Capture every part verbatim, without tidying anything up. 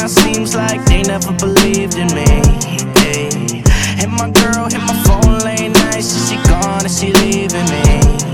now, seems like they never believed in me. Ay. And my girl hit my phone late night, so she gone and she leaving me.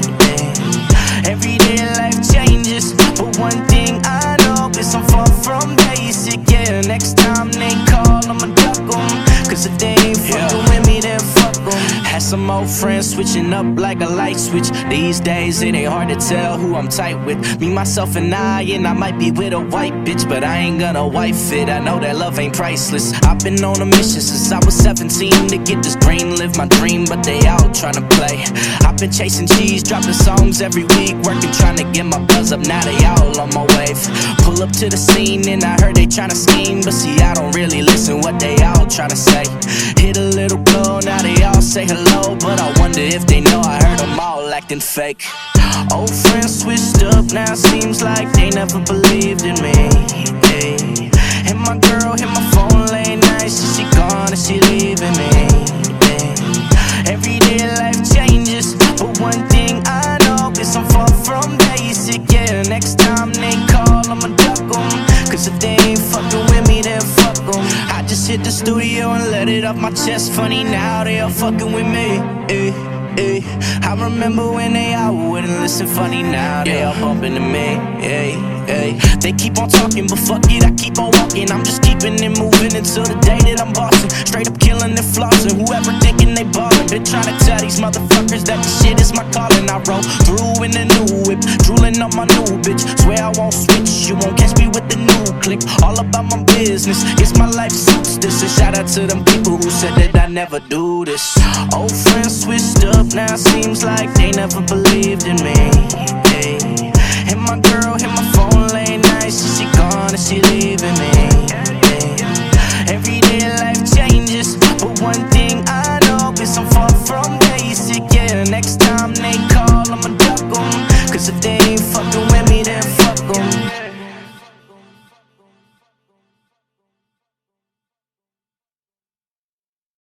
Ay. Every day life changes, but one thing I know is I'm far from basic. Yeah, next time they call, I'ma duck 'em, cause if they ain't fucking yeah. with me, then fuck 'em. Had some old friends switching up like a light switch. These days it ain't hard to tell who I'm tight with. Me, myself, and I, and I might be with a white bitch, but I ain't gonna wife it. I know that love ain't priceless. I've been on a mission since I was seventeen to get this green, live my dream, but they all tryna play. I've been chasing cheese, dropping songs every week, working trying to get my buzz up. Now they all on my wave. Pull up to the scene and I heard they tryna scheme, but see I don't really listen what they all tryna say. Hit a little blow, now they all say hello, but I wonder if they know I heard them all acting fake. Old friends switched up, now seems like they never believed in me. Ay. And my girl hit my phone late night, so she gone and she leaving me. Ay. Every day life changes, but one thing I know is I'm far from basic. Yeah, next time they call, I'ma duck 'em, cause if they ain't fucking with me, then fuck 'em. I just hit the studio and let it off my chest. Funny now they all fucking with me. Ay. Ay. I remember when they all wouldn't listen. Funny now they all bumping to me. Ay. Ay. They keep on talking, but fuck it, I keep on walking. I'm just keeping it moving until the day that I'm bossing. Straight up killing and flossing. Whoever thinking they ballin', been trying to tell these motherfuckers that the shit is my calling. I roll through in the new whip, drooling on my new bitch. Swear I won't switch, you won't catch me with the new click. All about my business, it's my life suits this. And shout out to them people who said that I never do this. Old friends switched up, now seems like they never believed in me. Ay. And my girl hit my phone late night, so she gone and she leaving me. Ay. Every day life changes, but one thing I know is I'm far from basic. Yeah, next time they call, I'ma duck 'em, cause if they